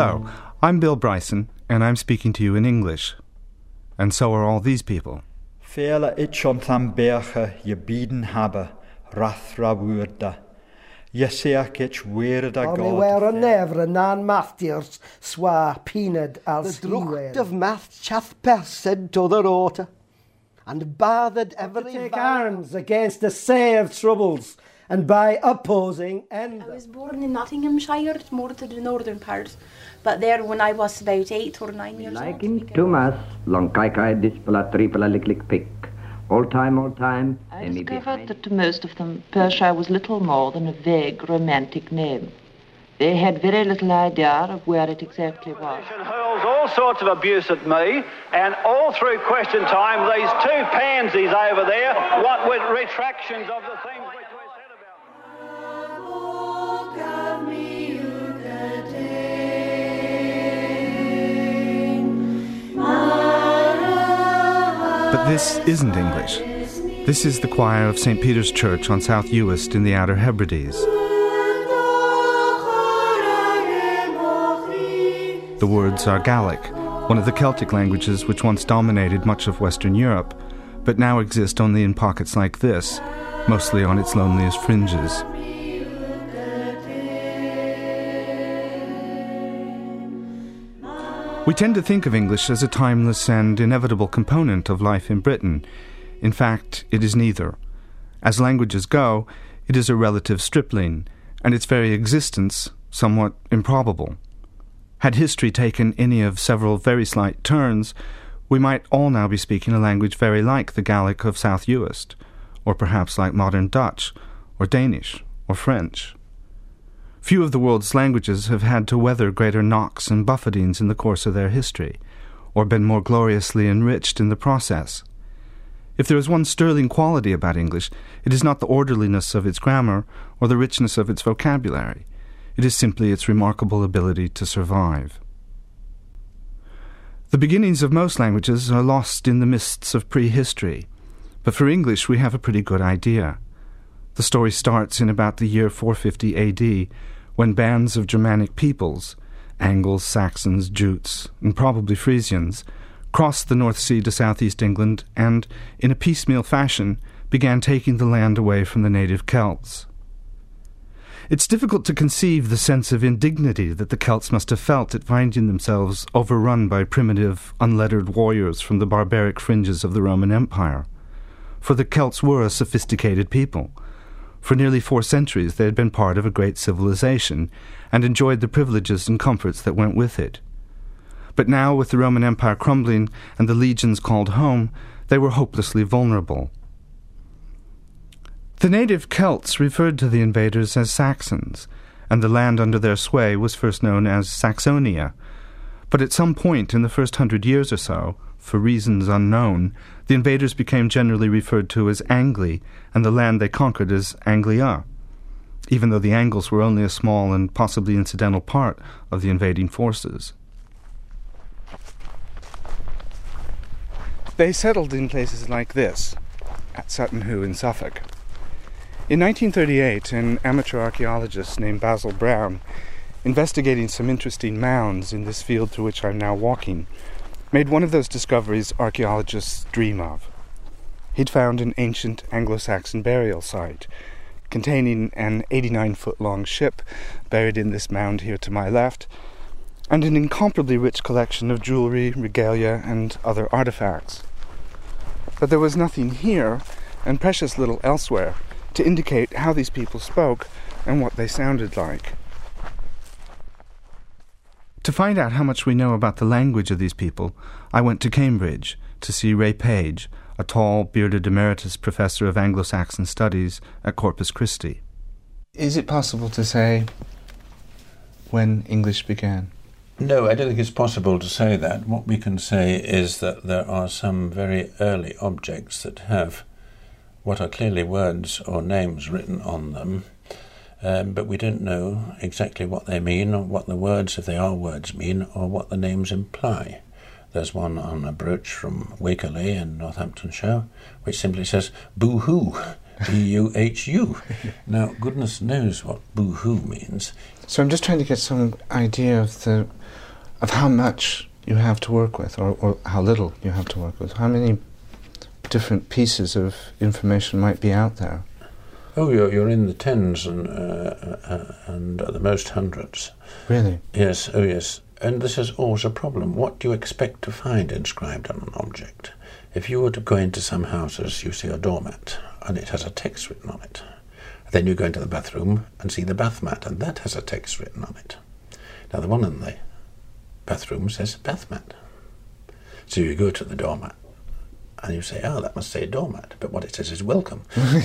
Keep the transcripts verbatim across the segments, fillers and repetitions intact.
Hello, I'm Bill Bryson, and I'm speaking to you in English. And so are all these people. Vele itchont am berge je bieden hebben, rathra woorde. Je seach itch weird a god. Only were a never a nan mathiers swa peanut as the drucht of math chath percent to the rota, and bathed every take arms against the sea of troubles, and by opposing and. I was born in Nottinghamshire, more to the northern part, but there when I was about eight or nine years like old. in Thomas, long kai kai dispala tripala lick lick pick. All time, all time. I discovered that to most of them, Perthshire was little more than a vague, romantic name. They had very little idea of where it exactly was. Hurls all sorts of abuse at me, and all through question time, these two pansies over there, what with retractions of the things which were said about. But this isn't English. This is the choir of Saint Peter's Church on South Uist in the Outer Hebrides. The words are Gaelic, one of the Celtic languages which once dominated much of Western Europe, but now exist only in pockets like this, mostly on its loneliest fringes. We tend to think of English as a timeless and inevitable component of life in Britain. In fact, it is neither. As languages go, it is a relative stripling, and its very existence somewhat improbable. Had history taken any of several very slight turns, we might all now be speaking a language very like the Gaelic of South Uist, or perhaps like modern Dutch, or Danish, or French. Few of the world's languages have had to weather greater knocks and buffetings in the course of their history, or been more gloriously enriched in the process. If there is one sterling quality about English, it is not the orderliness of its grammar or the richness of its vocabulary. It is simply its remarkable ability to survive. The beginnings of most languages are lost in the mists of prehistory, but for English we have a pretty good idea. The story starts in about the year four fifty A D, when bands of Germanic peoples, Angles, Saxons, Jutes, and probably Frisians, crossed the North Sea to southeast England and, in a piecemeal fashion, began taking the land away from the native Celts. It's difficult to conceive the sense of indignity that the Celts must have felt at finding themselves overrun by primitive, unlettered warriors from the barbaric fringes of the Roman Empire. For the Celts were a sophisticated people. For nearly four centuries they had been part of a great civilization and enjoyed the privileges and comforts that went with it. But now, with the Roman Empire crumbling and the legions called home, they were hopelessly vulnerable. The native Celts referred to the invaders as Saxons, and the land under their sway was first known as Saxonia. But at some point in the first hundred years or so, for reasons unknown, the invaders became generally referred to as Angli, and the land they conquered as Anglia, even though the Angles were only a small and possibly incidental part of the invading forces. They settled in places like this, at Sutton Hoo in Suffolk. In nineteen thirty-eight, an amateur archaeologist named Basil Brown, investigating some interesting mounds in this field through which I'm now walking, made one of those discoveries archaeologists dream of. He'd found an ancient Anglo-Saxon burial site, containing an eighty-nine-foot-long ship buried in this mound here to my left, and an incomparably rich collection of jewelry, regalia, and other artifacts. But there was nothing here, and precious little elsewhere, to indicate how these people spoke and what they sounded like. To find out how much we know about the language of these people, I went to Cambridge to see Ray Page, a tall, bearded emeritus professor of Anglo-Saxon studies at Corpus Christi. Is it possible to say when English began? No, I don't think it's possible to say that. What we can say is that there are some very early objects that have what are clearly words or names written on them, um, but we don't know exactly what they mean, or what the words, if they are words, mean, or what the names imply. There's one on a brooch from Wakerley in Northamptonshire, which simply says, boo-hoo, B U H U. Now, goodness knows what boo-hoo means. So I'm just trying to get some idea of the of how much you have to work with, or, or how little you have to work with. How many different pieces of information might be out there? Oh, you're, you're in the tens and, uh, uh, and at the most hundreds. Really? Yes, oh yes. And this is always a problem. What do you expect to find inscribed on an object? If you were to go into some houses, you see a doormat, and it has a text written on it. Then you go into the bathroom and see the bath mat, and that has a text written on it. Now, the one in the bathroom says bath mat. So you go to the doormat, and you say, oh, that must say doormat, but what it says is welcome.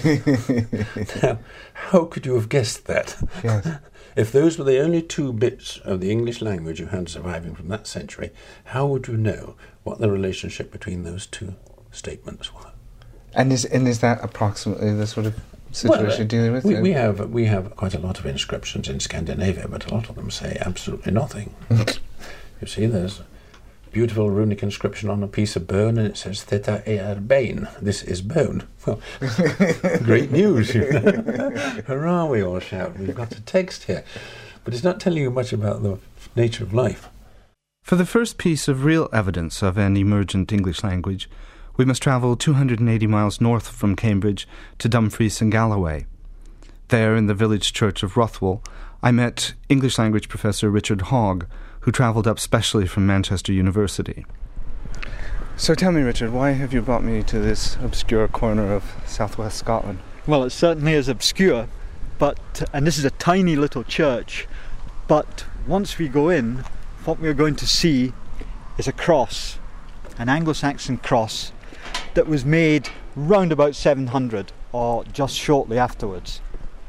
Now, how could you have guessed that? Yes. If those were the only two bits of the English language you had surviving from that century, how would you know what the relationship between those two statements were? And is and is that approximately the sort of situation well, you're dealing with? We, we have we have quite a lot of inscriptions in Scandinavia, but a lot of them say absolutely nothing. You see, there's beautiful runic inscription on a piece of bone, and it says "Theta er bein." This is bone. Well, great news! Hurrah! We all shout. We've got a text here, but it's not telling you much about the nature of life. For the first piece of real evidence of an emergent English language, we must travel two hundred eighty miles north from Cambridge to Dumfries and Galloway. There, in the village church of Rothwell, I met English language professor Richard Hogg, who travelled up specially from Manchester University. So tell me, Richard, why have you brought me to this obscure corner of southwest Scotland? Well, it certainly is obscure, but and this is a tiny little church, but once we go in, what we're going to see is a cross, an Anglo-Saxon cross that was made round about seven hundred, or just shortly afterwards.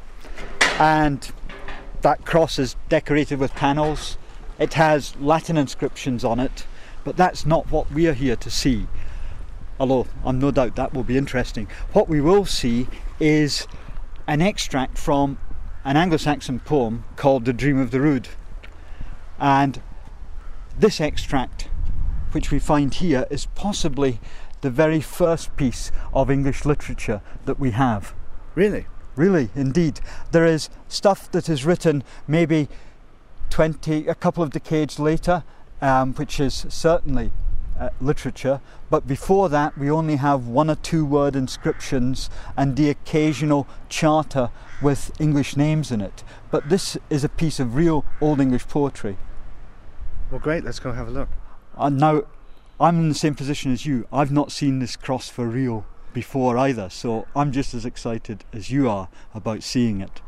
And that cross is decorated with panels. It has Latin inscriptions on it, but that's not what we are here to see. Although I'm no doubt that will be interesting. What we will see is an extract from an Anglo-Saxon poem called The Dream of the Rood. And this extract, which we find here, is possibly the very first piece of English literature that we have. Really? Really, indeed. There is stuff that is written maybe twenty, a couple of decades later, um, which is certainly uh, literature, but before that we only have one or two word inscriptions and the occasional charter with English names in it. But this is a piece of real Old English poetry. Well, great, let's go have a look. And now, I'm in the same position as you. I've not seen this cross for real before either, so I'm just as excited as you are about seeing it.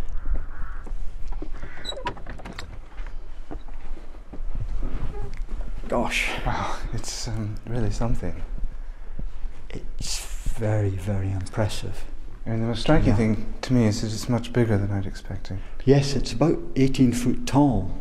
Gosh. Wow, it's um, really something. It's very, very impressive. And the most striking Yeah. thing to me is that it's much bigger than I'd expected. Yes, it's about eighteen foot tall.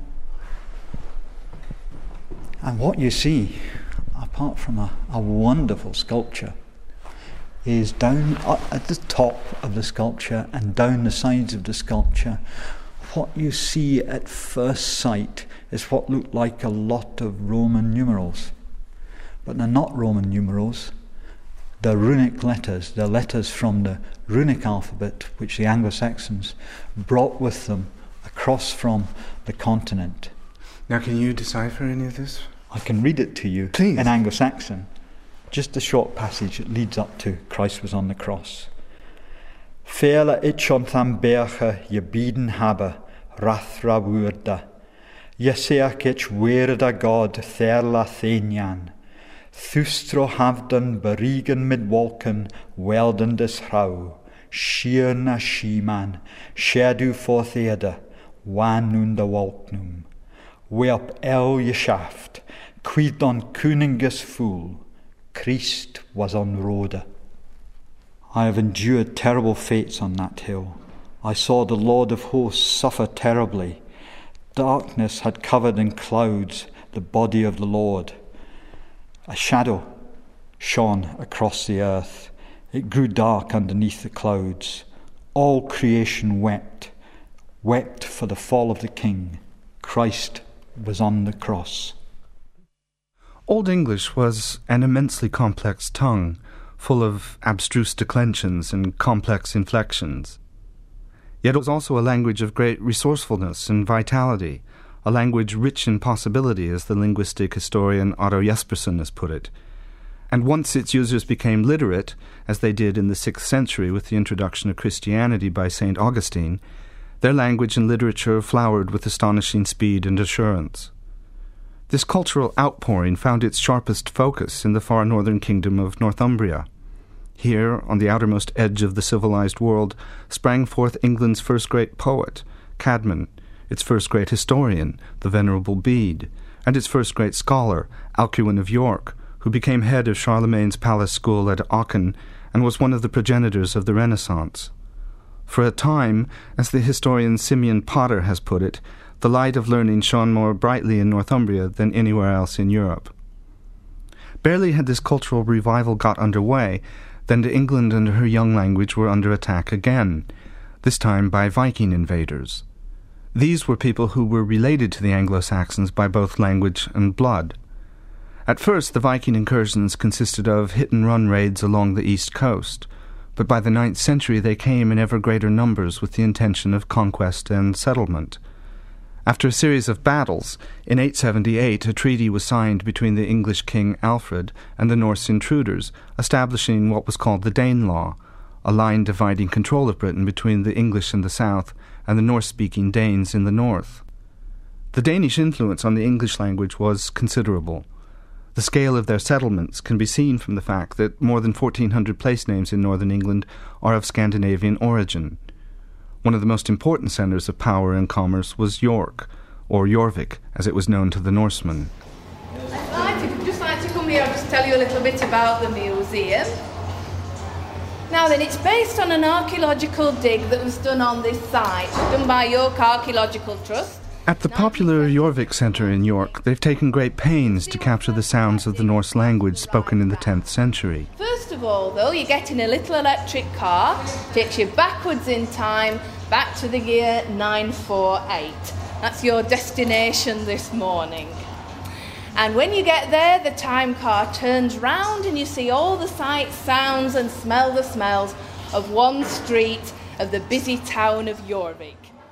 And what you see, apart from a, a wonderful sculpture, is down uh, at the top of the sculpture and down the sides of the sculpture, what you see at first sight is what look like a lot of Roman numerals. But they're not Roman numerals. They're runic letters. They're letters from the runic alphabet, which the Anglo-Saxons brought with them across from the continent. Now, can you decipher any of this? I can read it to you. Please. In Anglo-Saxon. Just a short passage that leads up to Christ was on the cross. Fela itchon tham berge je bieden habe, rathra woorda. Je seach ich weerda God therla thenian. Thustro havden berigen mit wolken, welden des hrau. Schier na schieman, scherdu forthede, wan nun de wolknum. Weop el je shaft, quid on kuningus fool. Christ was on Rhoda. I have endured terrible fates on that hill. I saw the Lord of hosts suffer terribly. Darkness had covered in clouds the body of the Lord. A shadow shone across the earth. It grew dark underneath the clouds. All creation wept, wept for the fall of the King. Christ was on the cross. Old English was an immensely complex tongue, full of abstruse declensions and complex inflections. Yet it was also a language of great resourcefulness and vitality, a language rich in possibility, as the linguistic historian Otto Jespersen has put it. And once its users became literate, as they did in the sixth century with the introduction of Christianity by Saint Augustine, their language and literature flowered with astonishing speed and assurance. This cultural outpouring found its sharpest focus in the far northern kingdom of Northumbria. Here, on the outermost edge of the civilized world, sprang forth England's first great poet, Caedmon, its first great historian, the Venerable Bede, and its first great scholar, Alcuin of York, who became head of Charlemagne's palace school at Aachen and was one of the progenitors of the Renaissance. For a time, as the historian Simeon Potter has put it, the light of learning shone more brightly in Northumbria than anywhere else in Europe. Barely had this cultural revival got underway than England and her young language were under attack again, this time by Viking invaders. These were people who were related to the Anglo-Saxons by both language and blood. At first, the Viking incursions consisted of hit-and-run raids along the east coast, but by the ninth century they came in ever greater numbers with the intention of conquest and settlement. After a series of battles, in eight seventy-eight a treaty was signed between the English king Alfred and the Norse intruders, establishing what was called the Danelaw, a line dividing control of Britain between the English in the south and the Norse-speaking Danes in the north. The Danish influence on the English language was considerable. The scale of their settlements can be seen from the fact that more than fourteen hundred place names in northern England are of Scandinavian origin. One of the most important centres of power and commerce was York, or Jorvik, as it was known to the Norsemen. I'd just like to come here and just tell you a little bit about the museum. Now then, it's based on an archaeological dig that was done on this site, done by York Archaeological Trust. At the popular Jorvik Centre in York, they've taken great pains to capture the sounds of the Norse language spoken in the tenth century. First of all, though, you get in a little electric car, takes you backwards in time, back to the year nine forty-eight. That's your destination this morning. And when you get there, the time car turns round and you see all the sights, sounds and smell the smells of one street of the busy town of Jorvik.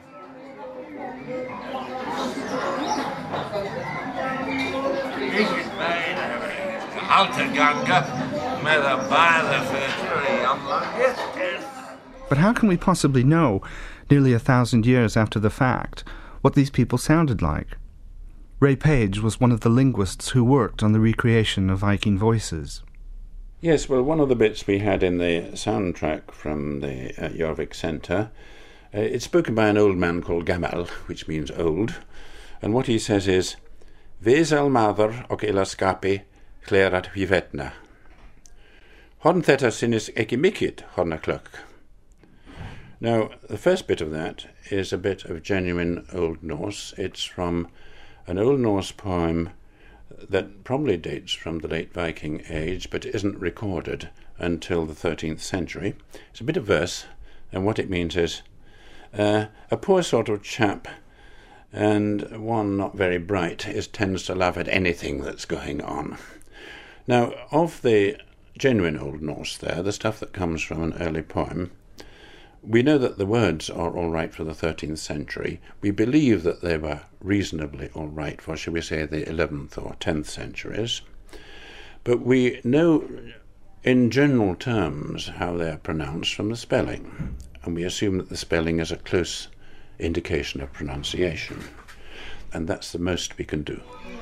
But how can we possibly know, nearly a thousand years after the fact, what these people sounded like? Ray Page was one of the linguists who worked on the recreation of Viking voices. Yes, well, one of the bits we had in the soundtrack from the uh, Jorvik Centre, uh, it's spoken by an old man called Gamal, which means old, and what he says is, Vesel mather og elaskapi chlerat vivetna. Horn theta sinis ekimikit horna kluk. Now, the first bit of that is a bit of genuine Old Norse. It's from an Old Norse poem that probably dates from the late Viking age, but isn't recorded until the thirteenth century. It's a bit of verse, and what it means is uh, a poor sort of chap, and one not very bright, is tends to laugh at anything that's going on. Now, of the genuine Old Norse there, the stuff that comes from an early poem, we know that the words are all right for the thirteenth century. We believe that they were reasonably all right for, shall we say, the eleventh or tenth centuries. But we know in general terms how they are pronounced from the spelling, and we assume that the spelling is a close indication of pronunciation. And that's the most we can do.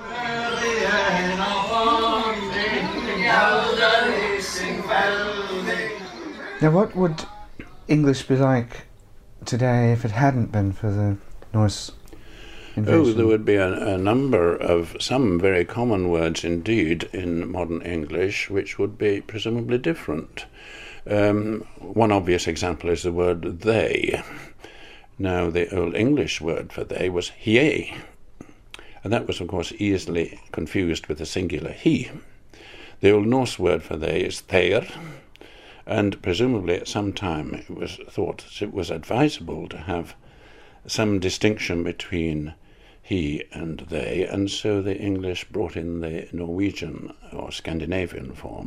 Now, what would English be like today if it hadn't been for the Norse invasion? Oh, there would be a, a number of some very common words indeed in modern English which would be presumably different. Um, one obvious example is the word they. Now, the Old English word for they was hie, and that was, of course, easily confused with the singular he. The Old Norse word for they is their, and presumably at some time it was thought that it was advisable to have some distinction between he and they, and so the English brought in the Norwegian or Scandinavian form,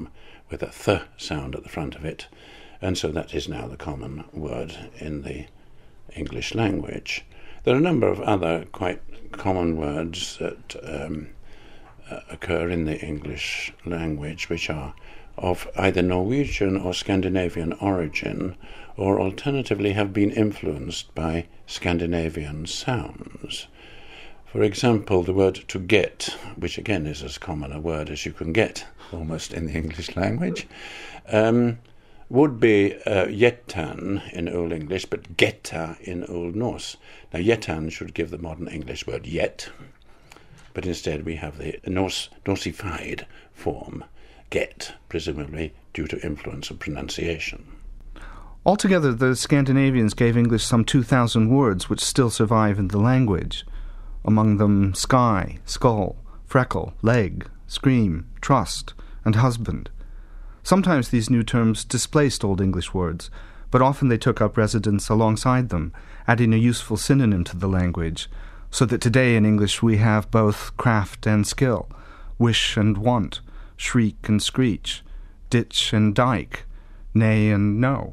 with a th sound at the front of it, and so that is now the common word in the English language. There are a number of other quite common words that um, uh, occur in the English language which are of either Norwegian or Scandinavian origin, or alternatively have been influenced by Scandinavian sounds. For example, the word to get, which again is as common a word as you can get almost in the English language, um, would be uh, jettan in Old English, but getta in Old Norse. Now, jettan should give the modern English word yet, but instead we have the Norse, Norsified form, get, presumably due to influence of pronunciation. Altogether, the Scandinavians gave English some two thousand words which still survive in the language, among them sky, skull, freckle, leg, scream, trust, and husband. Sometimes these new terms displaced Old English words, but often they took up residence alongside them, adding a useful synonym to the language, so that today in English we have both craft and skill, wish and want, shriek and screech, ditch and dike, nay and no.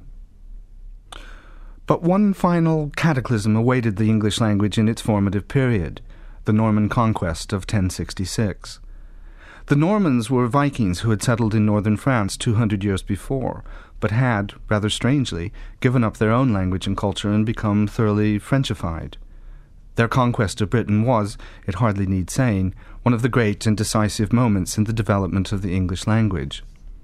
But one final cataclysm awaited the English language in its formative period, the Norman conquest of ten sixty-six. The Normans were Vikings who had settled in northern France two hundred years before, but had, rather strangely, given up their own language and culture and become thoroughly Frenchified. Their conquest of Britain was, it hardly needs saying, one of the great and decisive moments in the development of the English language.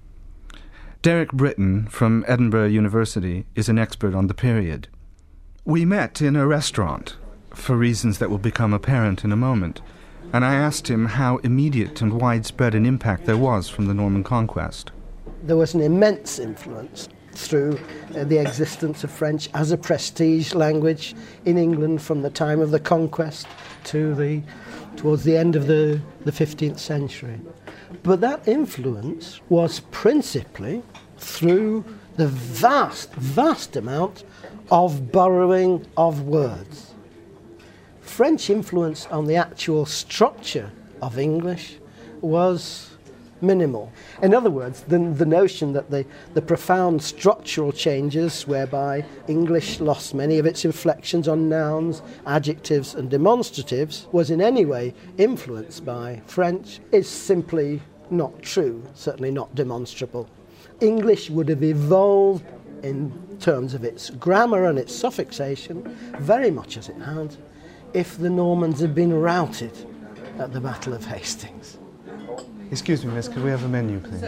Derek Britton, from Edinburgh University, is an expert on the period. We met in a restaurant, for reasons that will become apparent in a moment, and I asked him how immediate and widespread an impact there was from the Norman conquest. There was an immense influence through uh, the existence of French as a prestige language in England from the time of the conquest to the towards the end of the, the fifteenth century. But that influence was principally through the vast, vast amount of borrowing of words. French influence on the actual structure of English was minimal. In other words, the, the notion that the, the profound structural changes whereby English lost many of its inflections on nouns, adjectives and demonstratives was in any way influenced by French is simply not true, certainly not demonstrable. English would have evolved in terms of its grammar and its suffixation very much as it had if the Normans had been routed at the Battle of Hastings. Excuse me, miss, could we have a menu, please?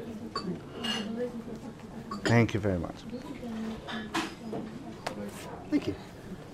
Thank you very much. Thank you.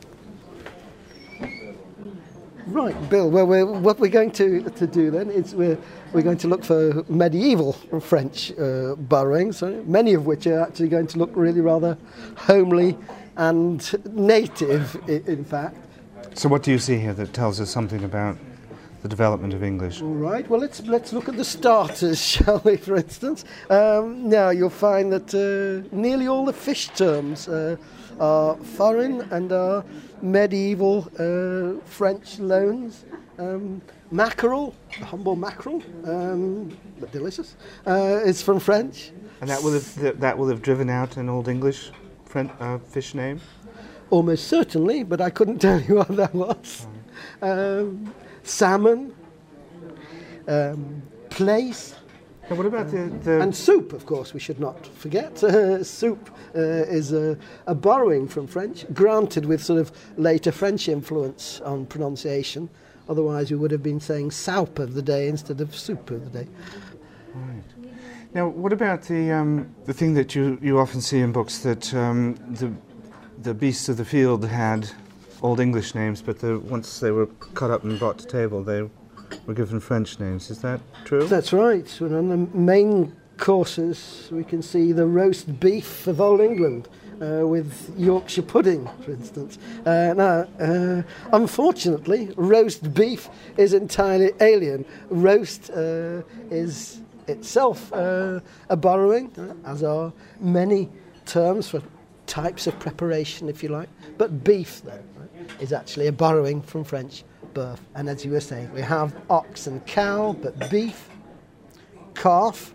Right, Bill, well, we're, what we're going to, to do then is we're, we're going to look for medieval French uh, borrowings, many of which are actually going to look really rather homely and native, in fact. So what do you see here that tells us something about the development of English? All right, well, let's let's look at the starters, shall we, for instance. Um, now, you'll find that uh, nearly all the fish terms uh, are foreign and are medieval uh, French loans. Um, mackerel, the humble mackerel, um, but delicious, uh, is from French. And that will have that will have driven out an Old English French, uh, fish name? Almost certainly, but I couldn't tell you what that was. Um, salmon, um, place. And what about the, the... And soup, of course, we should not forget. Uh, soup uh, is a, a borrowing from French, granted with sort of later French influence on pronunciation. Otherwise, we would have been saying soup of the day instead of soup of the day. Right. Now, what about the um, the thing that you, you often see in books, that um, the the beasts of the field had Old English names, but the, once they were cut up and brought to table, they were given French names. Is that true? That's right. And on the main courses, we can see the roast beef of Old England uh, with Yorkshire pudding, for instance. Uh, now, uh, unfortunately, roast beef is entirely alien. Roast uh, is itself uh, a borrowing, uh, as are many terms for types of preparation, if you like. But beef, then, right, is actually a borrowing from French birth. And as you were saying, we have ox and cow, but beef, calf,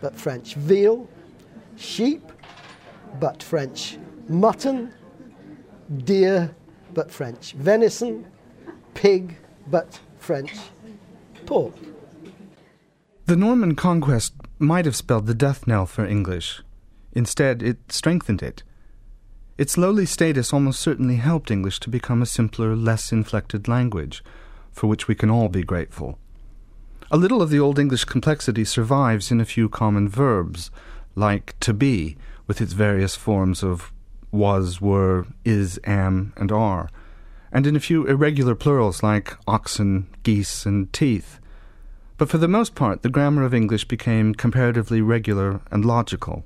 but French veal, sheep, but French mutton, deer, but French venison, pig, but French pork. The Norman conquest might have spelled the death knell for English. Instead, it strengthened it. Its lowly status almost certainly helped English to become a simpler, less inflected language, for which we can all be grateful. A little of the Old English complexity survives in a few common verbs, like to be, with its various forms of was, were, is, am, and are, and in a few irregular plurals like oxen, geese, and teeth. But for the most part, the grammar of English became comparatively regular and logical.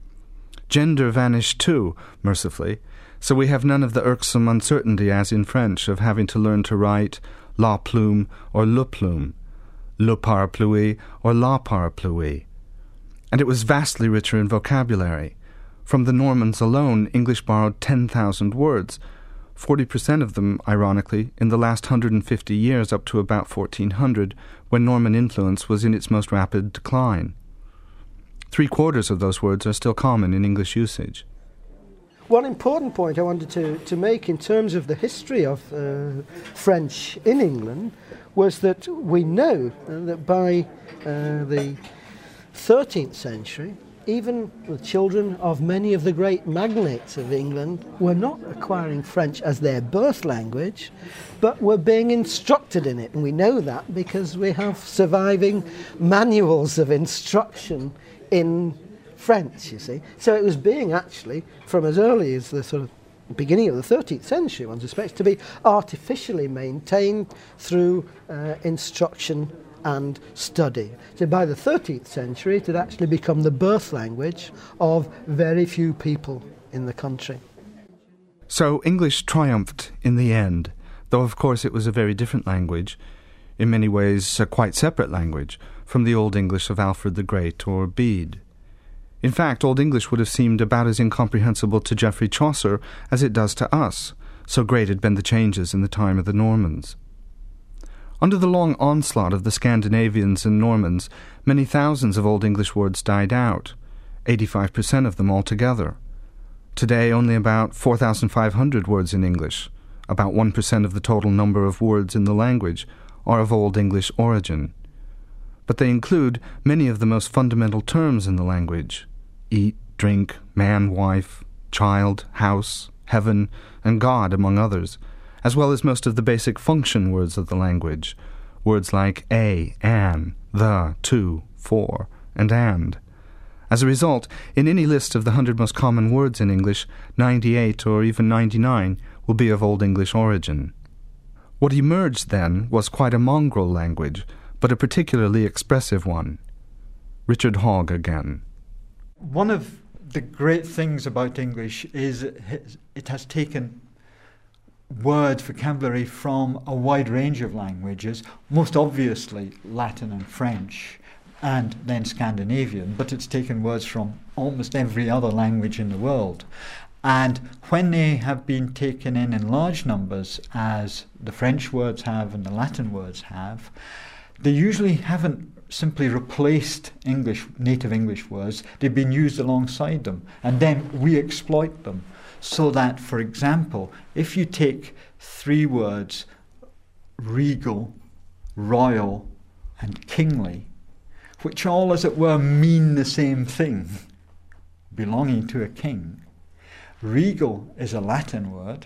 Gender vanished too, mercifully, so we have none of the irksome uncertainty as in French of having to learn to write la plume or le plume, le parapluie or la parapluie. And it was vastly richer in vocabulary. From the Normans alone, English borrowed ten thousand words, forty percent of them, ironically, in the last one hundred fifty years up to about fourteen hundred, when Norman influence was in its most rapid decline. Three-quarters of those words are still common in English usage. One important point I wanted to, to make in terms of the history of uh, French in England was that we know uh, that by uh, the thirteenth century, even the children of many of the great magnates of England were not acquiring French as their birth language, but were being instructed in it. And we know that because we have surviving manuals of instruction in French, you see. So it was being actually, from as early as the sort of beginning of the thirteenth century, one suspects, to be artificially maintained through uh, instruction and study. So by the thirteenth century, it had actually become the birth language of very few people in the country. So English triumphed in the end, though of course it was a very different language, in many ways a quite separate language, from the Old English of Alfred the Great or Bede. In fact, Old English would have seemed about as incomprehensible to Geoffrey Chaucer as it does to us, so great had been the changes in the time of the Normans. Under the long onslaught of the Scandinavians and Normans, many thousands of Old English words died out, eighty-five percent of them altogether. Today, only about four thousand five hundred words in English, about one percent of the total number of words in the language, are of Old English origin. But they include many of the most fundamental terms in the language: eat, drink, man, wife, child, house, heaven, and God, among others, as well as most of the basic function words of the language, words like a, an, the, to, for, and and. As a result, in any list of the hundred most common words in English, ninety-eight or even ninety-nine will be of Old English origin. What emerged then was quite a mongrel language, but a particularly expressive one. Richard Hogg again. One of the great things about English is it has taken word vocabulary from a wide range of languages, most obviously Latin and French, and then Scandinavian, but it's taken words from almost every other language in the world. And when they have been taken in in large numbers, as the French words have and the Latin words have, they usually haven't simply replaced English, native English words. They've been used alongside them, and then we exploit them. So that, for example, if you take three words, regal, royal, and kingly, which all, as it were, mean the same thing, belonging to a king. Regal is a Latin word,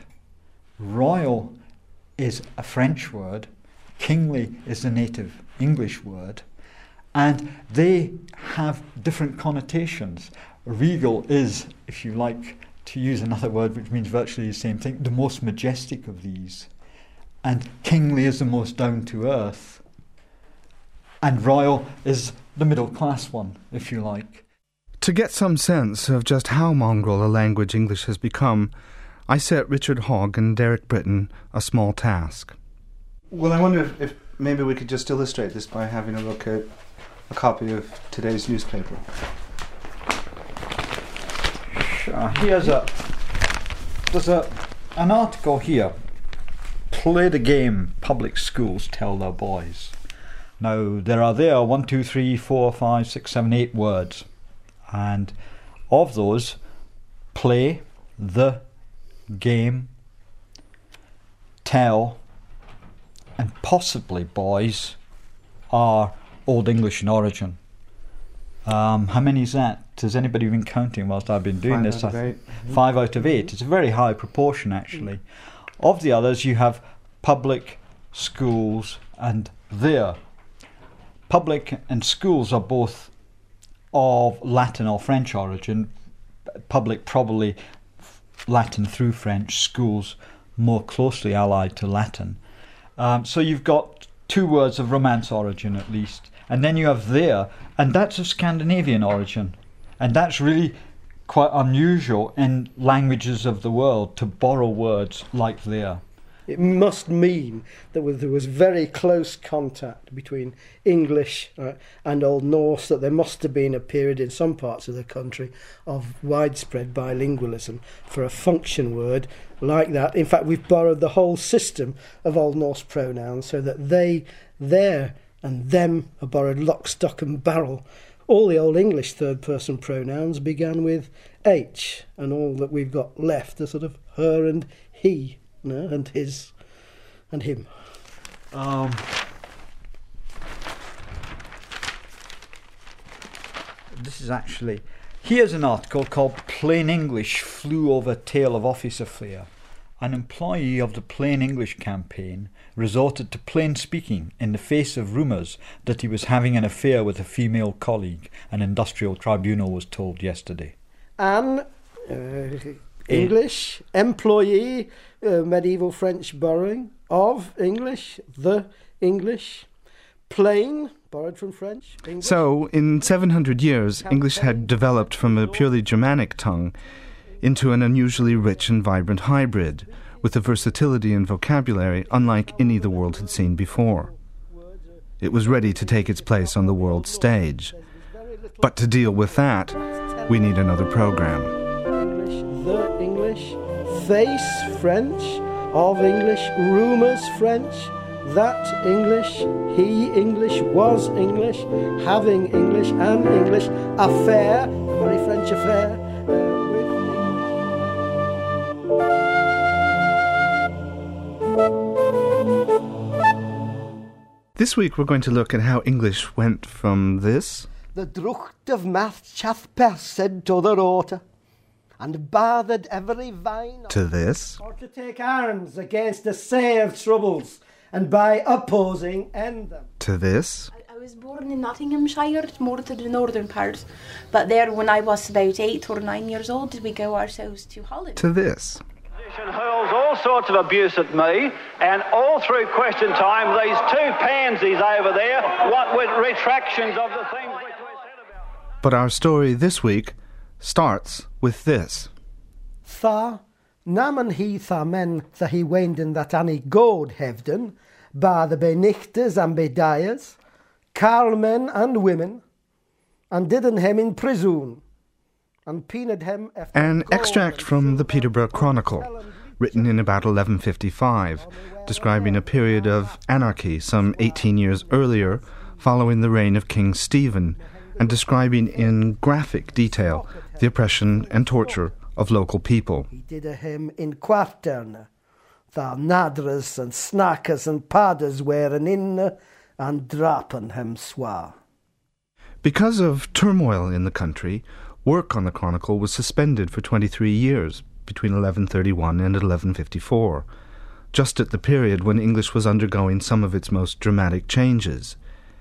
royal is a French word, kingly is the native English word, and they have different connotations. Regal is, if you like to use another word which means virtually the same thing, the most majestic of these, and kingly is the most down to earth, and royal is the middle class one, if you like. To get some sense of just how mongrel a language English has become, I set Richard Hogg and Derek Britton a small task. Well, I wonder if, if maybe we could just illustrate this by having a look at a copy of today's newspaper. Sure. Here's a there's a an article here. Play the game public schools tell their boys. Now, there are there one, two, three, four, five, six, seven, eight words. And of those, play, the, game, tell, and possibly boys are Old English in origin. Um, how many is that? Has anybody been counting whilst I've been doing Five this? out of eight. Mm-hmm. Five out of eight. It's a very high proportion, actually. Mm-hmm. Of the others, you have public, schools, and their. Public and schools are both of Latin or French origin. Public probably Latin through French, schools more closely allied to Latin. Um, so you've got two words of Romance origin at least. And then you have their, and that's of Scandinavian origin. And that's really quite unusual in languages of the world to borrow words like their. It must mean that there was very close contact between English uh, and Old Norse, that there must have been a period in some parts of the country of widespread bilingualism for a function word like that. In fact, we've borrowed the whole system of Old Norse pronouns so that they, their and them are borrowed lock, stock and barrel. All the Old English third-person pronouns began with H, and all that we've got left are sort of her and he. No, and his and him. Um, this is actually... Here's an article called Plain English Flew Over Tale of Office Affair. An employee of the Plain English campaign resorted to plain speaking in the face of rumours that he was having an affair with a female colleague, an industrial tribunal was told yesterday. An uh, English employee, uh, medieval French borrowing, of English, the English, plain, borrowed from French. English. So, in seven hundred years, English had developed from a purely Germanic tongue into an unusually rich and vibrant hybrid, with a versatility in vocabulary unlike any the world had seen before. It was ready to take its place on the world stage. But to deal with that, we need another program. English, the English, face French, of English, rumours French, that English, he English, was English, having English, an English, affair, a very French affair, uh, This week we're going to look at how English went from this... The drucht of math chath persed to the rota, and bathed every vine... to this... Or to take arms against the sea of troubles, and by opposing end them. to this... I was born in Nottinghamshire, more to the northern part, but there when I was about eight or nine years old did we go ourselves to Holland. to this... Hurls all sorts of abuse at me, and all through question time, these two pansies over there, what with retractions of the things which were said about. But our story this week starts with this. Tha, namen he tha men tha he wenden that any god hevden, by the benichters and bedayers, carlmen and women, and didden him in prison, and pened him... An extract from the Peterborough Chronicle, written in about eleven fifty-five, describing a period of anarchy some eighteen years earlier, following the reign of King Stephen, and describing in graphic detail the oppression and torture of local people. He did him in quartern, the nadras and snackers and padders wearing in and drapen him swa. Because of turmoil in the country, work on the Chronicle was suspended for twenty-three years, between eleven thirty-one and eleven fifty-four, just at the period when English was undergoing some of its most dramatic changes.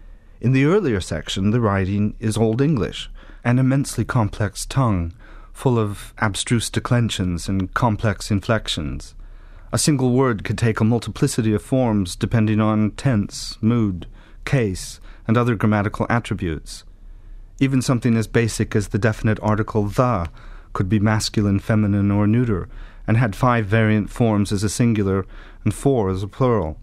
In the earlier section, the writing is Old English, an immensely complex tongue, full of abstruse declensions and complex inflections. A single word could take a multiplicity of forms depending on tense, mood, case, and other grammatical attributes. Even something as basic as the definite article the could be masculine, feminine, or neuter, and had five variant forms as a singular and four as a plural.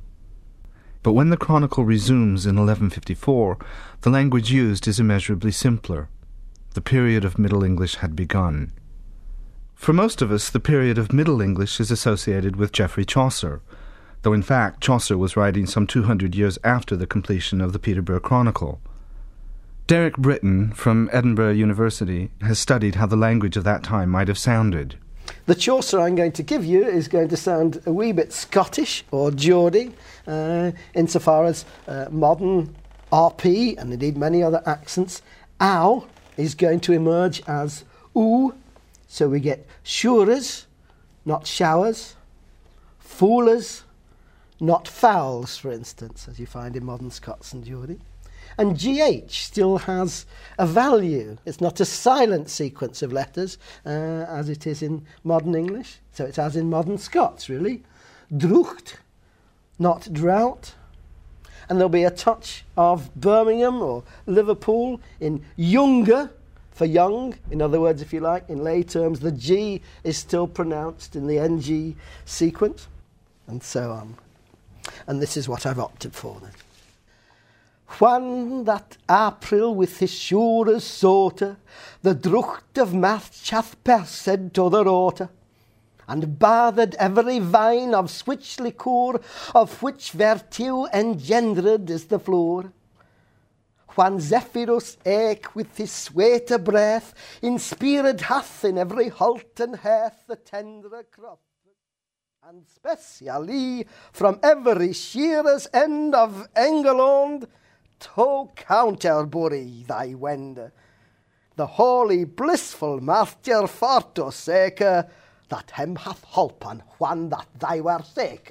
But when the Chronicle resumes in eleven fifty-four, the language used is immeasurably simpler. The period of Middle English had begun. For most of us, the period of Middle English is associated with Geoffrey Chaucer, though in fact Chaucer was writing some two hundred years after the completion of the Peterborough Chronicle. Derek Britton from Edinburgh University has studied how the language of that time might have sounded. The Chaucer I'm going to give you is going to sound a wee bit Scottish or Geordie, uh, insofar as uh, modern R P, and indeed many other accents, ow is going to emerge as oo, so we get shurers, not showers, foolers, not fowls, for instance, as you find in modern Scots and Geordie. And G H still has a value. It's not a silent sequence of letters uh, as it is in modern English. So it's as in modern Scots, really. Drucht, not drought. And there'll be a touch of Birmingham or Liverpool in younger, for young. In other words, if you like, in lay terms, the G is still pronounced in the N G sequence, and so on. And this is what I've opted for then. When that April with his shures sote, the drucht of March hath persed to the rote, and bathed every vine of switch liqueur, of which virtue engendered is the floor. When Zephyrus eke with his sweete breath, inspired hath in every halt and hearth the tendre crop, and specially from every shearer's end of Engeland, to Counterbury thy wende, the holy blissful martyr for to sake, that him hath holpen when that thy were sake.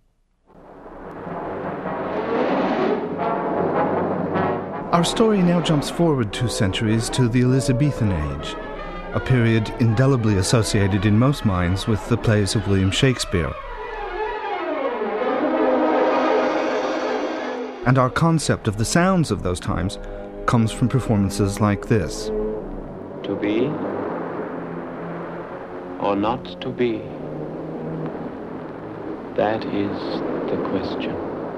Our story now jumps forward two centuries to the Elizabethan age, a period indelibly associated in most minds with the plays of William Shakespeare. And our concept of the sounds of those times comes from performances like this. To be or not to be? That is the question.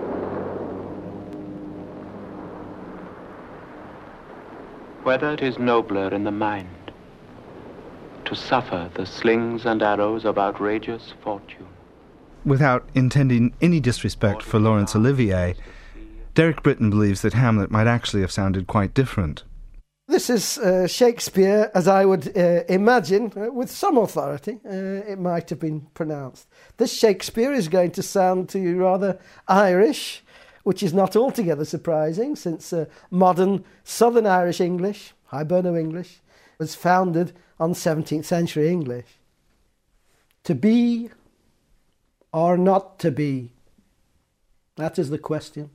Whether it is nobler in the mind to suffer the slings and arrows of outrageous fortune. Without intending any disrespect for Laurence Olivier, Derek Britton believes that Hamlet might actually have sounded quite different. This is uh, Shakespeare, as I would uh, imagine, uh, with some authority, uh, it might have been pronounced. This Shakespeare is going to sound to you rather Irish, which is not altogether surprising, since uh, modern Southern Irish English, Hiberno English, was founded on seventeenth century English. To be or not to be? That is the question.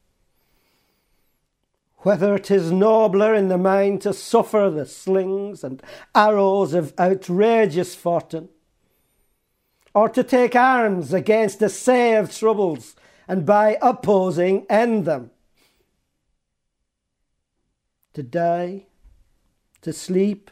Whether it is nobler in the mind to suffer the slings and arrows of outrageous fortune, or to take arms against a sea of troubles and by opposing end them. To die, to sleep,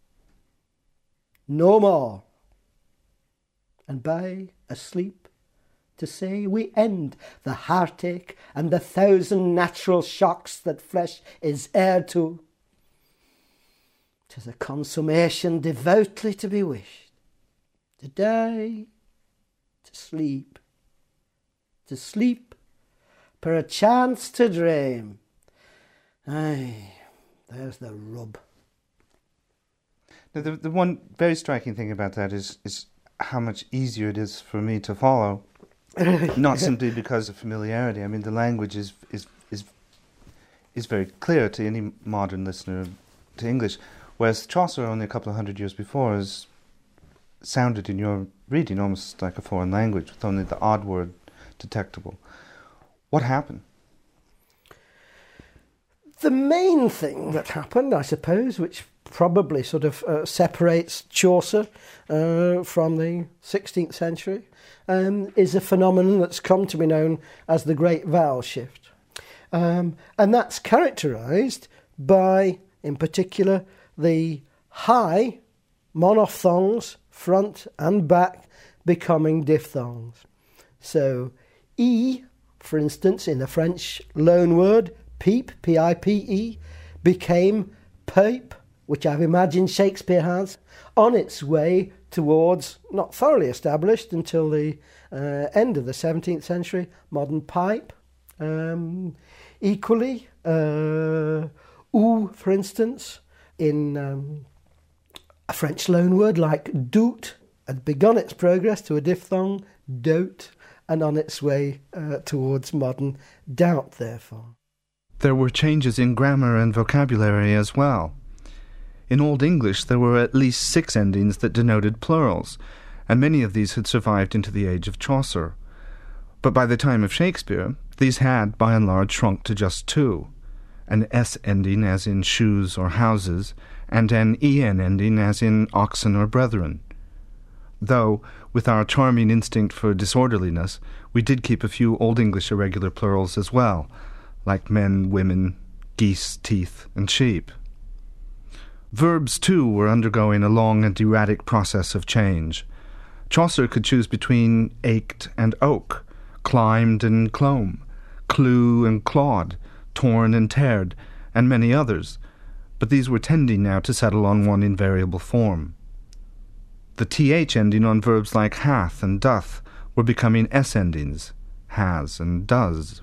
no more, and by asleep to say we end the heartache and the thousand natural shocks that flesh is heir to. 'Tis a consummation devoutly to be wished, to die, to sleep, to sleep, perchance to dream. Aye, there's the rub. Now, the, the one very striking thing about that is, is how much easier it is for me to follow. Not simply because of familiarity. I mean, the language is is is is very clear to any modern listener to English, whereas Chaucer, only a couple of hundred years before, has sounded in your reading almost like a foreign language, with only the odd word detectable. What happened? The main thing that happened, I suppose, which probably sort of uh, separates Chaucer uh, from the sixteenth century, um, is a phenomenon that's come to be known as the Great Vowel Shift. Um, and that's characterised by, in particular, the high monophthongs, front and back, becoming diphthongs. So E, for instance, in the French loan word, peep, P I P E, became pipe, which I've imagined Shakespeare has, on its way towards, not thoroughly established until the uh, end of the seventeenth century, modern pipe. Um, equally, uh, ou, for instance, in um, a French loanword like doute, had begun its progress to a diphthong, dote, and on its way uh, towards modern doubt, therefore. There were changes in grammar and vocabulary as well. In Old English there were at least six endings that denoted plurals, and many of these had survived into the age of Chaucer. But by the time of Shakespeare, these had, by and large, shrunk to just two, an S ending as in shoes or houses, and an en ending as in oxen or brethren. Though, with our charming instinct for disorderliness, we did keep a few Old English irregular plurals as well, like men, women, geese, teeth, and sheep. Verbs, too, were undergoing a long and erratic process of change. Chaucer could choose between ached and oak, climbed and clomb, clew and clawed, torn and teared, and many others, but these were tending now to settle on one invariable form. The th ending on verbs like hath and doth were becoming s endings, has and does.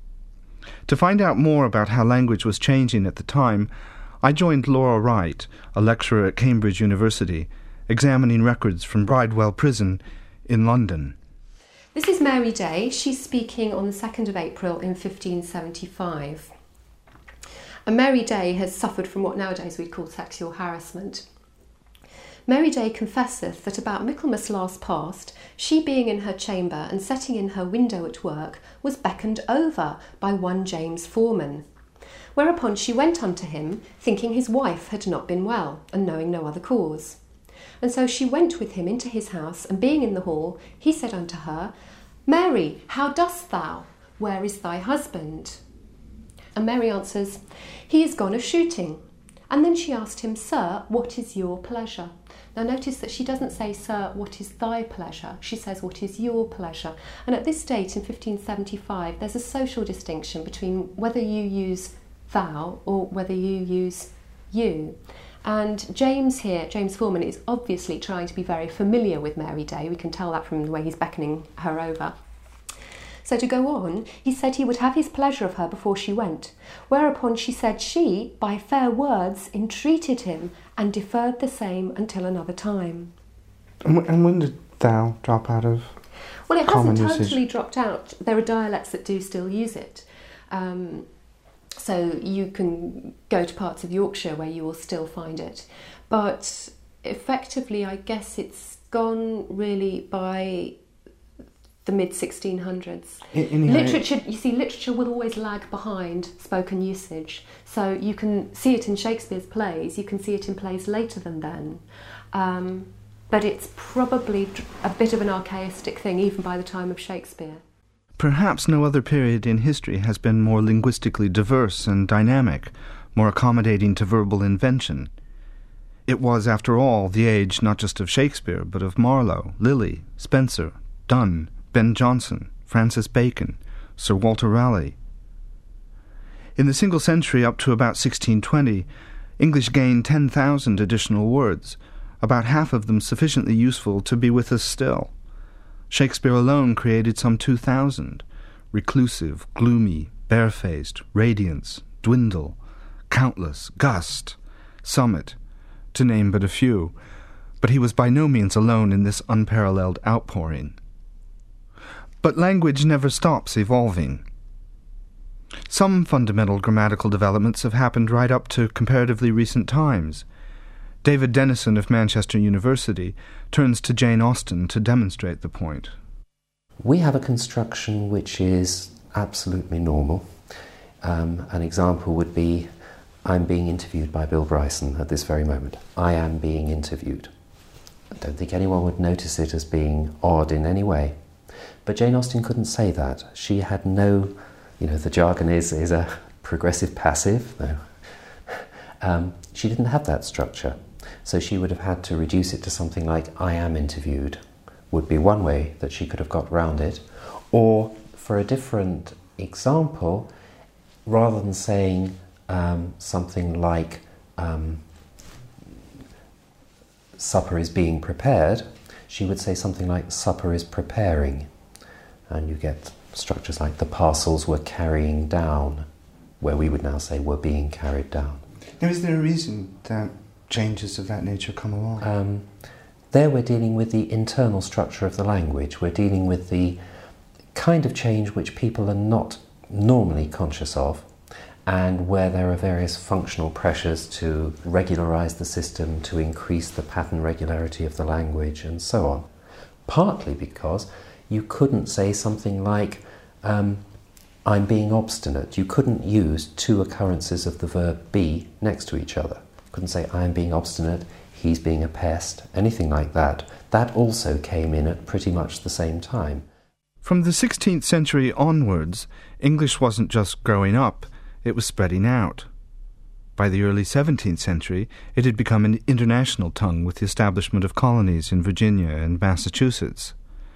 To find out more about how language was changing at the time, I joined Laura Wright, a lecturer at Cambridge University, examining records from Bridewell Prison in London. This is Mary Day. She's speaking on the second of April in fifteen seventy-five. And Mary Day has suffered from what nowadays we'd call sexual harassment. Mary Day confesseth that about Michaelmas last past, she being in her chamber and setting in her window at work, was beckoned over by one James Foreman. Whereupon she went unto him, thinking his wife had not been well, and knowing no other cause. And so she went with him into his house, and being in the hall, he said unto her, Mary, how dost thou? Where is thy husband? And Mary answers, He is gone a-shooting. And then she asked him, Sir, what is your pleasure? Now notice that she doesn't say, Sir, what is thy pleasure? She says, what is your pleasure? And at this date in fifteen seventy-five, there's a social distinction between whether you use thou or whether you use you. And James here, James Foreman, is obviously trying to be very familiar with Mary Day. We can tell that from the way he's beckoning her over. So to go on, he said he would have his pleasure of her before she went, whereupon she said she, by fair words, entreated him, and deferred the same until another time. And, w- and when did thou drop out of Well, it common hasn't usage? totally dropped out. There are dialects that do still use it. Um, so you can go to parts of Yorkshire where you will still find it. But effectively, I guess it's gone really by the mid sixteen hundreds. In, in literature, you see, literature will always lag behind spoken usage. So you can see it in Shakespeare's plays, you can see it in plays later than then. Um, but it's probably a bit of an archaistic thing, even by the time of Shakespeare. Perhaps no other period in history has been more linguistically diverse and dynamic, more accommodating to verbal invention. It was, after all, the age not just of Shakespeare, but of Marlowe, Lilly, Spenser, Donne, Ben Jonson, Francis Bacon, Sir Walter Raleigh. In the single century up to about sixteen twenty, English gained ten thousand additional words, about half of them sufficiently useful to be with us still. Shakespeare alone created some two thousand, reclusive, gloomy, barefaced, radiance, dwindle, countless, gust, summit, to name but a few, but he was by no means alone in this unparalleled outpouring. But language never stops evolving. Some fundamental grammatical developments have happened right up to comparatively recent times. David Denison of Manchester University turns to Jane Austen to demonstrate the point. We have a construction which is absolutely normal. Um, an example would be, I'm being interviewed by Bill Bryson at this very moment. I am being interviewed. I don't think anyone would notice it as being odd in any way. But Jane Austen couldn't say that. She had no, you know, the jargon is, is a progressive passive. No. Um, she didn't have that structure. So she would have had to reduce it to something like, I am interviewed, would be one way that she could have got round it. Or, for a different example, rather than saying um, something like, um, supper is being prepared, she would say something like, supper is preparing. And you get structures like the parcels were carrying down, where we would now say were being carried down. Now, is there a reason that changes of that nature come along? Um, there we're dealing with the internal structure of the language. We're dealing with the kind of change which people are not normally conscious of, and where there are various functional pressures to regularise the system, to increase the pattern regularity of the language, and so on. Partly because you couldn't say something like, um, I'm being obstinate. You couldn't use two occurrences of the verb be next to each other. You couldn't say, I'm being obstinate, he's being a pest, anything like that. That also came in at pretty much the same time. From the sixteenth century onwards, English wasn't just growing up, it was spreading out. By the early seventeenth century, it had become an international tongue with the establishment of colonies in Virginia and Massachusetts.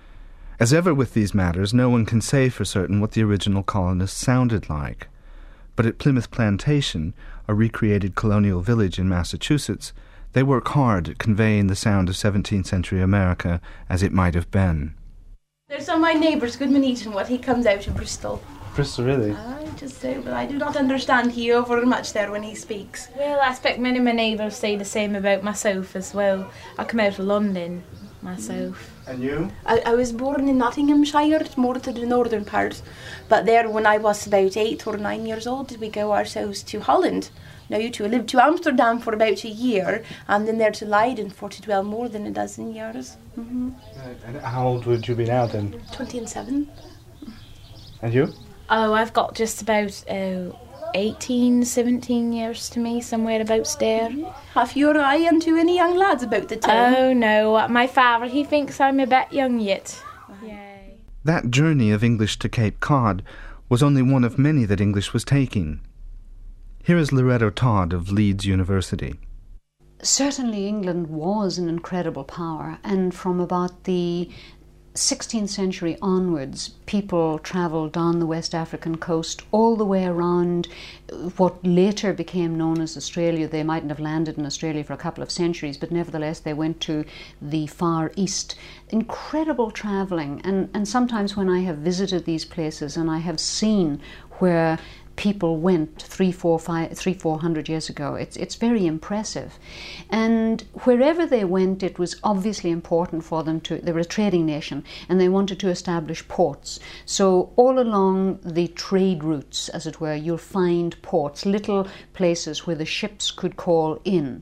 As ever with these matters, no one can say for certain what the original colonists sounded like. But at Plymouth Plantation, a recreated colonial village in Massachusetts, they work hard at conveying the sound of seventeenth century America as it might have been. There's some of my neighbours, Goodman Eaton, what he comes out of Bristol. Bristol, really? I just say, but I do not understand he over much there when he speaks. Well, I expect many of my neighbours say the same about myself as well. I come out of London myself. And you? I, I was born in Nottinghamshire, more to the northern part. But there, when I was about eight or nine years old, we go ourselves to Holland. Now you two lived to Amsterdam for about a year, and then there to Leiden for to dwell more than a dozen years. Mm-hmm. And how old would you be now then? Twenty and seven. And you? Oh, I've got just about uh, eighteen, seventeen years to me, somewhere about there. Have your eye into any young lads about the town? Oh no, my father, he thinks I'm a bit young yet. Yay. That journey of English to Cape Cod was only one of many that English was taking. Here is Loretto Todd of Leeds University. Certainly England was an incredible power, and from about the sixteenth century onwards, people travelled down the West African coast all the way around what later became known as Australia. They mightn't have landed in Australia for a couple of centuries, but nevertheless they went to the Far East. Incredible travelling, and, and sometimes when I have visited these places and I have seen where people went three, four, five, three, four hundred years ago. It's it's very impressive, and wherever they went, it was obviously important for them to. They were a trading nation, and they wanted to establish ports. So all along the trade routes, as it were, you'll find ports, little places where the ships could call in,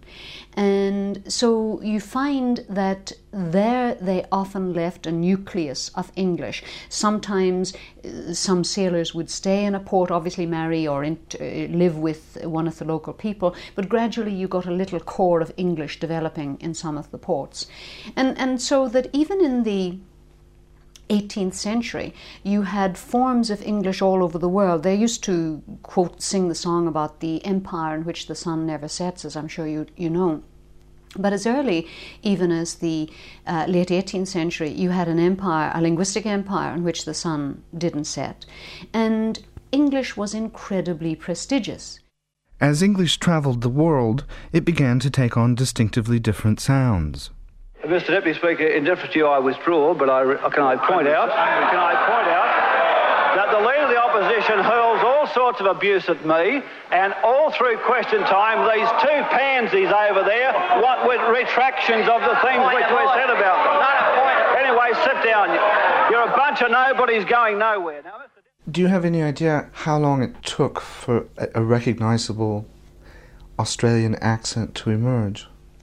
and so you find that there they often left a nucleus of English. Sometimes uh, some sailors would stay in a port, obviously marry or in, uh, live with one of the local people, but gradually you got a little core of English developing in some of the ports. And, and so that even in the eighteenth century, you had forms of English all over the world. They used to, quote, sing the song about the empire in which the sun never sets, as I'm sure you, you know. But as early even as the uh, late eighteenth century, you had an empire, a linguistic empire in which the sun didn't set. And English was incredibly prestigious. As English travelled the world, it began to take on distinctively different sounds. Mister Deputy Speaker, in deference to you, I withdraw, but I, can I point out, can I point out that the Leader of the Opposition hurls all sorts of abuse at me, and all through question time, these two pansies over there want with retractions of the things which we said about them. Anyway, sit down. You're a bunch of nobodies going nowhere. Now, do you have any idea how long it took for a, a recognisable Australian accent to emerge?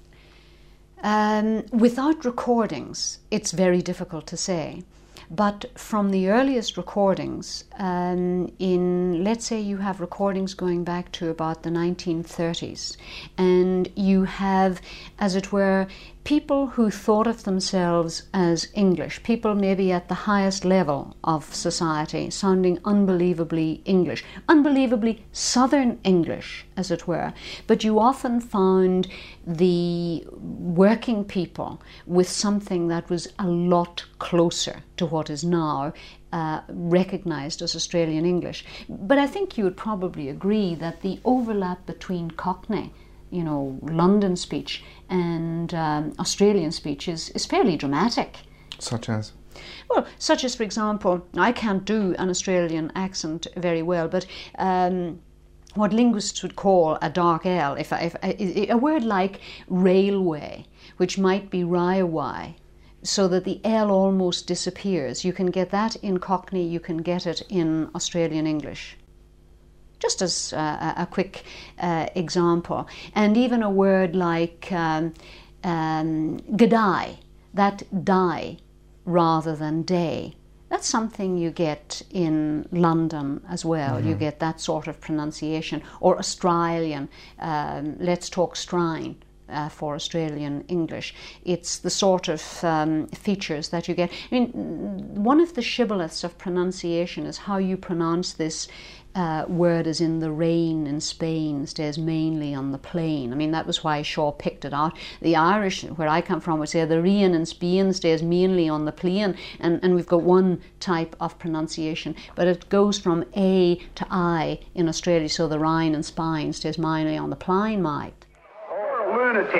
Um, without recordings, it's very difficult to say. But from the earliest recordings, um, in, let's say you have recordings going back to about the nineteen thirties, and you have, as it were, people who thought of themselves as English, people maybe at the highest level of society, sounding unbelievably English, unbelievably Southern English, as it were. But you often found the working people with something that was a lot closer to what is now uh, recognised as Australian English. But I think you would probably agree that the overlap between Cockney, you know, London speech and um, Australian speech is, is fairly dramatic. Such as? Well, such as, for example, I can't do an Australian accent very well, but um, what linguists would call a dark L, if, I, if a word like railway, which might be railway, so that the L almost disappears. You can get that in Cockney, you can get it in Australian English. Just as uh, a quick uh, example. And even a word like um, um, G'day, that die rather than day. That's something you get in London as well. Mm-hmm. You get that sort of pronunciation. Or Australian, um, let's talk strine. Uh, for Australian English. It's the sort of um, features that you get. I mean, one of the shibboleths of pronunciation is how you pronounce this uh, word as in the rain in Spain stays mainly on the plain. I mean, that was why Shaw picked it out. The Irish, where I come from, would say the rain in Spain stays mainly on the plain, and, and we've got one type of pronunciation, but it goes from A to I in Australia, so the Rhine and Spine stays mainly on the plain, mate. Lunatic.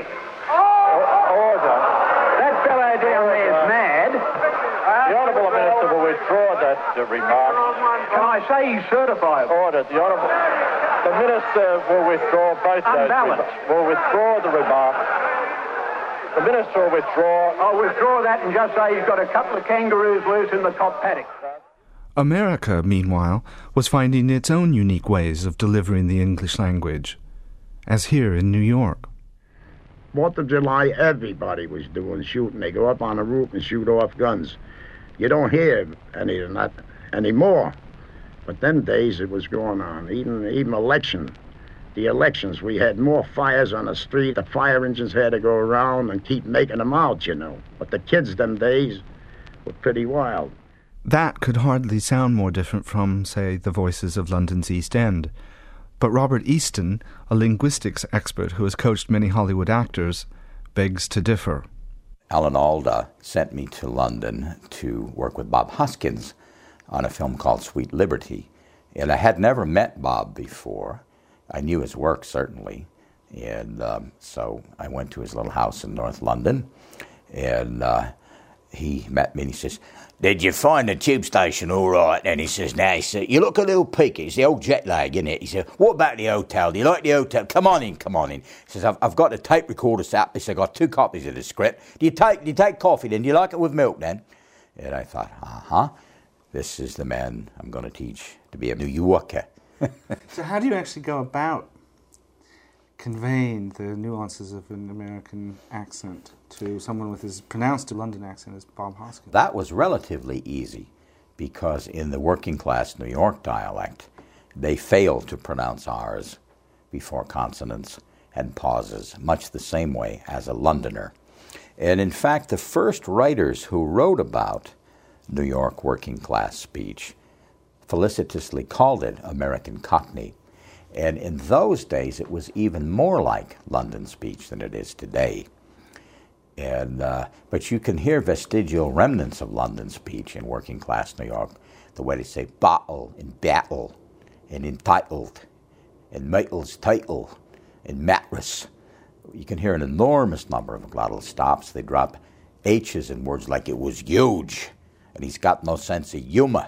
Order. That fellow down there is mad. The Honourable Minister will withdraw that uh, remark. Can I say he's certified? Order. The Honourable... The Minister will withdraw both those remarks. Will withdraw the remark. The Minister will withdraw... I'll withdraw that and just say he's got a couple of kangaroos loose in the top paddock. America, meanwhile, was finding its own unique ways of delivering the English language, as here in New York. Fourth of July, everybody was doing shooting. They go up on the roof and shoot off guns. You don't hear any of that anymore. But them days it was going on. Even even election, the elections, we had more fires on the street. The fire engines had to go around and keep making them out, you know. But the kids them days were pretty wild. That could hardly sound more different from, say, the voices of London's East End. But Robert Easton, a linguistics expert who has coached many Hollywood actors, begs to differ. Alan Alda sent me to London to work with Bob Hoskins on a film called Sweet Liberty. And I had never met Bob before. I knew his work, certainly. And um, so I went to his little house in North London, and uh, he met me and he says, "Did you find the tube station all right?" And he says, "Now, he said, you look a little peaky. It's the old jet lag, isn't it?" He said, "What about the hotel? Do you like the hotel? Come on in, come on in." He says, I've, I've got the tape recorder set. He said, "I've got two copies of the script. Do you take do you take coffee then? Do you like it with milk then?" And I thought, uh-huh, this is the man I'm going to teach to be a New Yorker. So how do you actually go about conveying the nuances of an American accent to someone with as pronounced a London accent as Bob Hoskins? That was relatively easy, because in the working class New York dialect, they fail to pronounce R's before consonants and pauses, much the same way as a Londoner. And in fact, the first writers who wrote about New York working class speech felicitously called it American Cockney. And in those days, it was even more like London speech than it is today. And uh, but you can hear vestigial remnants of London speech in working class New York, the way they say bottle and battle and entitled and metal's title and mattress. You can hear an enormous number of glottal stops. They drop H's in words like "it was huge," and he's got no sense of humor.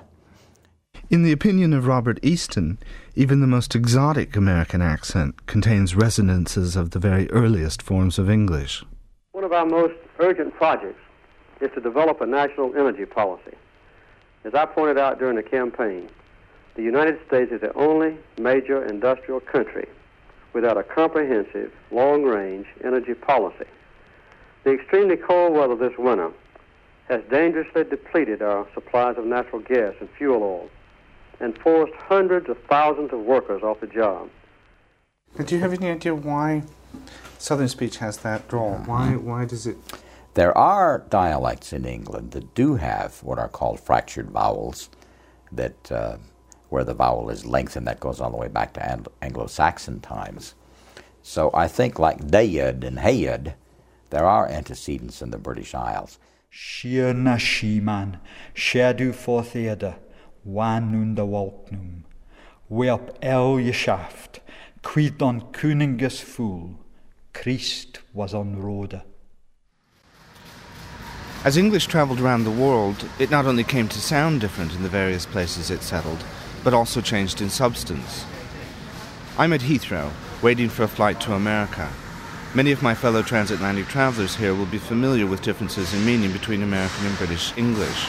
In the opinion of Robert Easton, even the most exotic American accent contains resonances of the very earliest forms of English. One of our most urgent projects is to develop a national energy policy. As I pointed out during the campaign, the United States is the only major industrial country without a comprehensive, long-range energy policy. The extremely cold weather this winter has dangerously depleted our supplies of natural gas and fuel oil and forced hundreds of thousands of workers off the job. But do you have any idea why Southern speech has that drawl? Why, why does it... There are dialects in England that do have what are called fractured vowels, that uh, where the vowel is lengthened. That goes all the way back to Ang- Anglo-Saxon times. So I think like dayad and hayad, there are antecedents in the British Isles. Sheer na sheeman, shadu fortheada, wan nun de waltnum, weop el je shaft, quid on kuningus fool, Christ was on rode. As English travelled around the world, it not only came to sound different in the various places it settled, but also changed in substance. I'm at Heathrow, waiting for a flight to America. Many of my fellow transatlantic travellers here will be familiar with differences in meaning between American and British English.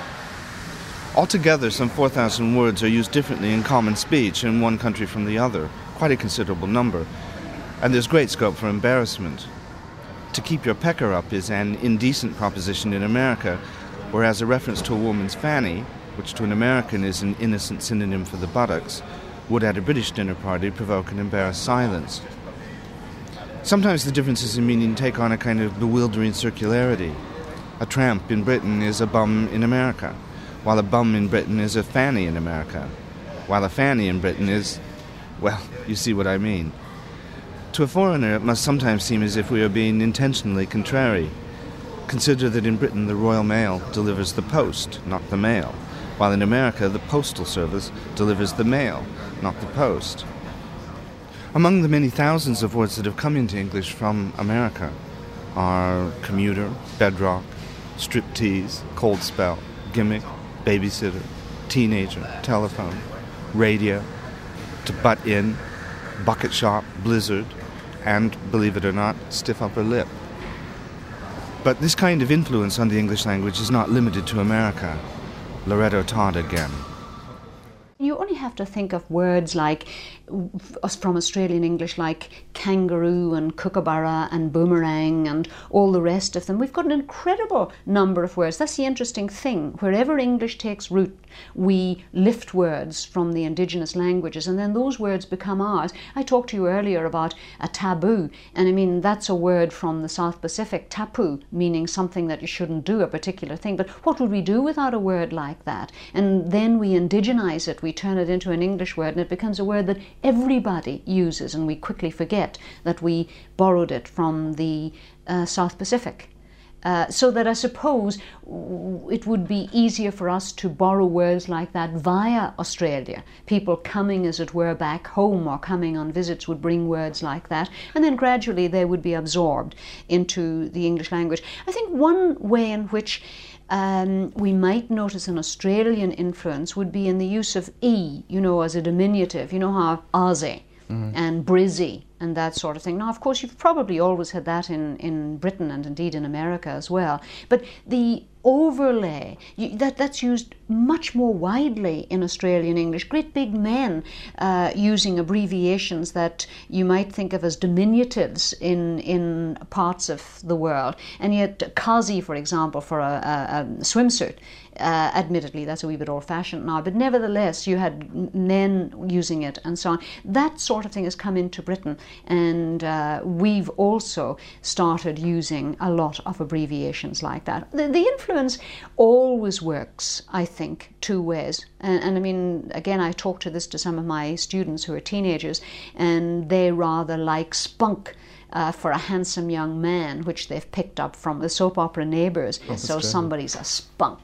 Altogether, some four thousand words are used differently in common speech in one country from the other, quite a considerable number, and there's great scope for embarrassment. To keep your pecker up is an indecent proposition in America, whereas a reference to a woman's fanny, which to an American is an innocent synonym for the buttocks, would at a British dinner party provoke an embarrassed silence. Sometimes the differences in meaning take on a kind of bewildering circularity. A tramp in Britain is a bum in America, while a bum in Britain is a fanny in America, while a fanny in Britain is, well, you see what I mean. To a foreigner, it must sometimes seem as if we are being intentionally contrary. Consider that in Britain the Royal Mail delivers the post, not the mail, while in America the Postal Service delivers the mail, not the post. Among the many thousands of words that have come into English from America are commuter, bedrock, striptease, cold spell, gimmick, babysitter, teenager, telephone, radio, to butt in, bucket shop, blizzard, and, believe it or not, stiff upper lip. But this kind of influence on the English language is not limited to America. Loretto Todd again. You only have to think of words like, from Australian English, like kangaroo and kookaburra and boomerang and all the rest of them. We've got an incredible number of words. That's the interesting thing. Wherever English takes root, we lift words from the indigenous languages, and then those words become ours. I talked to you earlier about a taboo, and I mean, that's a word from the South Pacific, tapu, meaning something that you shouldn't do, a particular thing. But what would we do without a word like that? And then we indigenize it, we turn it into an English word, and it becomes a word that everybody uses, and we quickly forget that we borrowed it from the uh, South Pacific. Uh, so that I suppose it would be easier for us to borrow words like that via Australia. People coming, as it were, back home or coming on visits would bring words like that, and then gradually they would be absorbed into the English language. I think one way in which Um, we might notice an Australian influence would be in the use of E, you know, as a diminutive. You know how Aussie mm-hmm. and Brizzy and that sort of thing. Now, of course, you've probably always had that in, in Britain and indeed in America as well. But the overlay, you, that, that's used much more widely in Australian English. Great big men uh, using abbreviations that you might think of as diminutives in, in parts of the world. And yet, kazi, for example, for a, a, a swimsuit, Uh, admittedly, that's a wee bit old-fashioned now, but nevertheless, you had men using it and so on. That sort of thing has come into Britain, and uh, we've also started using a lot of abbreviations like that. The, the influence always works, I think, two ways. And, and I mean, again, I talk to this to some of my students who are teenagers, and they rather like spunk Uh, for a handsome young man, which they've picked up from the soap opera Neighbours. Oh, so somebody's a spunk.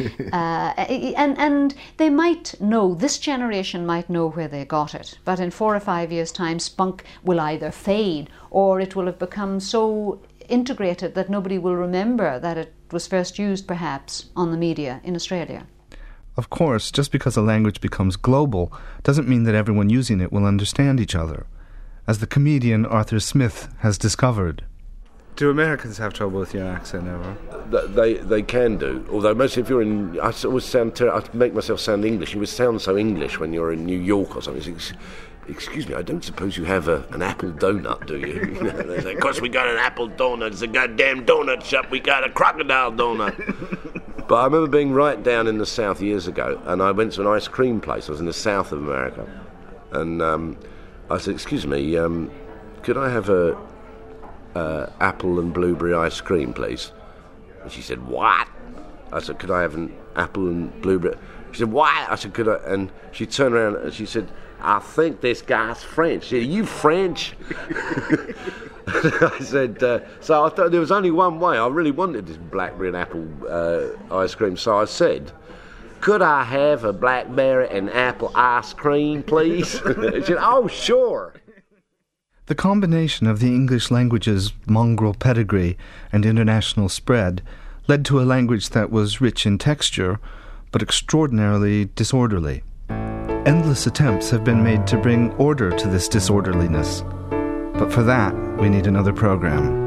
uh, and, and they might know, this generation might know where they got it, but in four or five years' time, spunk will either fade or it will have become so integrated that nobody will remember that it was first used, perhaps, on the media in Australia. Of course, just because a language becomes global doesn't mean that everyone using it will understand each other, as the comedian Arthur Smith has discovered. Do Americans have trouble with your accent ever? They they can do. Although most if you're in, I always sound. Ter- I make myself sound English. You would sound so English when you're in New York or something. It's, excuse me, I don't suppose you have a, an apple donut, do you? They say, of course we got an apple donut. It's a goddamn donut shop. We got a crocodile donut. But I remember being right down in the South years ago, and I went to an ice cream place. I was in the South of America, and um, I said, excuse me, um, could I have a uh, apple and blueberry ice cream, please? And she said, what? I said, could I have an apple and blueberry? She said, what? I said, could I? And she turned around and she said, I think this guy's French. She said, are you French? I said, uh, so I thought there was only one way. I really wanted this blackberry and apple uh, ice cream, so I said, could I have a blackberry and apple ice cream, please? She said, oh, sure. The combination of the English language's mongrel pedigree and international spread led to a language that was rich in texture, but extraordinarily disorderly. Endless attempts have been made to bring order to this disorderliness, but for that we need another program.